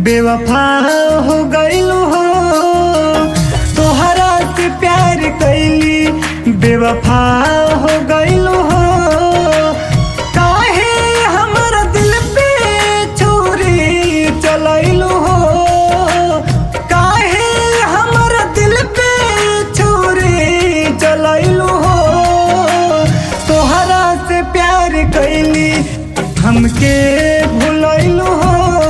बेवफा हो गइलू हो, तोहरा से प्यार कैली बेवफा हो गइलू हो। काहे हमरा दिल पे छुरी चलैलू हो, काहे हमरा दिल पे छुरी चलैलू हो। तोहरा से प्यार कैली हमके भुलैलू हो,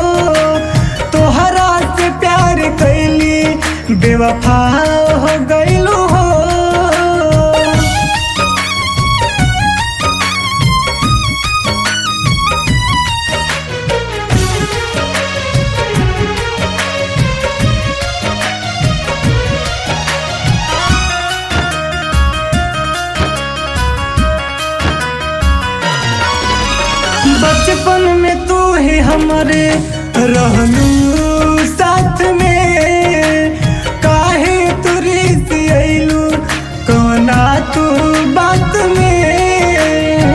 तोहरा से प्यार कैली बेवफा हो गइलू हो। बचपन में तू ही हमारे रहलू साथ में, काहे तू रीसी अइलू कोना तू बात में।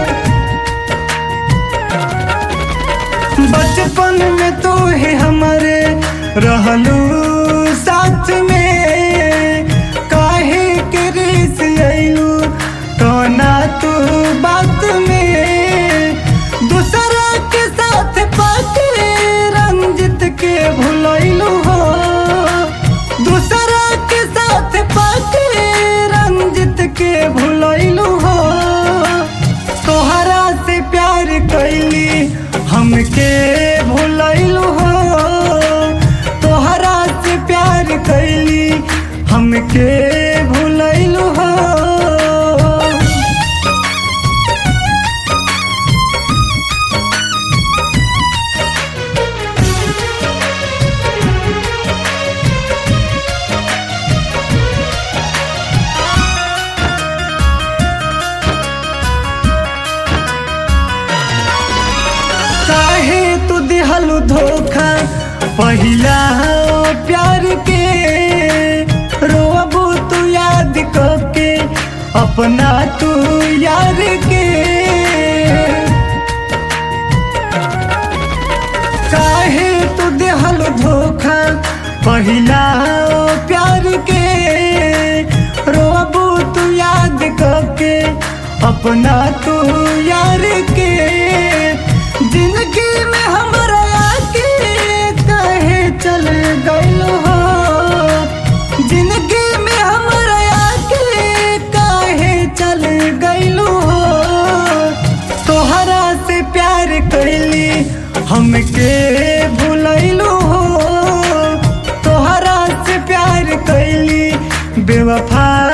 बचपन में तू ही हमारे रहलू साथ में, काहे के रीसी अइलू कोना तू बात में। दूसरा के साथ पाके रंजित के भुलैलू हो, दूसरा के साथ पाके रंजित के भुलैलू हो। तोहरा से प्यार कैली हमके भुलैलू हो, तोहरा से प्यार कैली हमके भुलैलू हो। काहे तू दिहलू धोखा पहिला प्यार के, रोबू तू याद करके अपना तू यार के। काहे तू दिहलू धोखा पहिला प्यार के, रोबू तू याद करके अपना तू यार के। जिंदगी में हमरा आके काहे चल गइलू हो, जिंदगी में हमरा आके काहे चल गइलू हो। तोहरा से प्यार कैली हमके भुलैलू हो, तोहरा से प्यार कैली बेवफा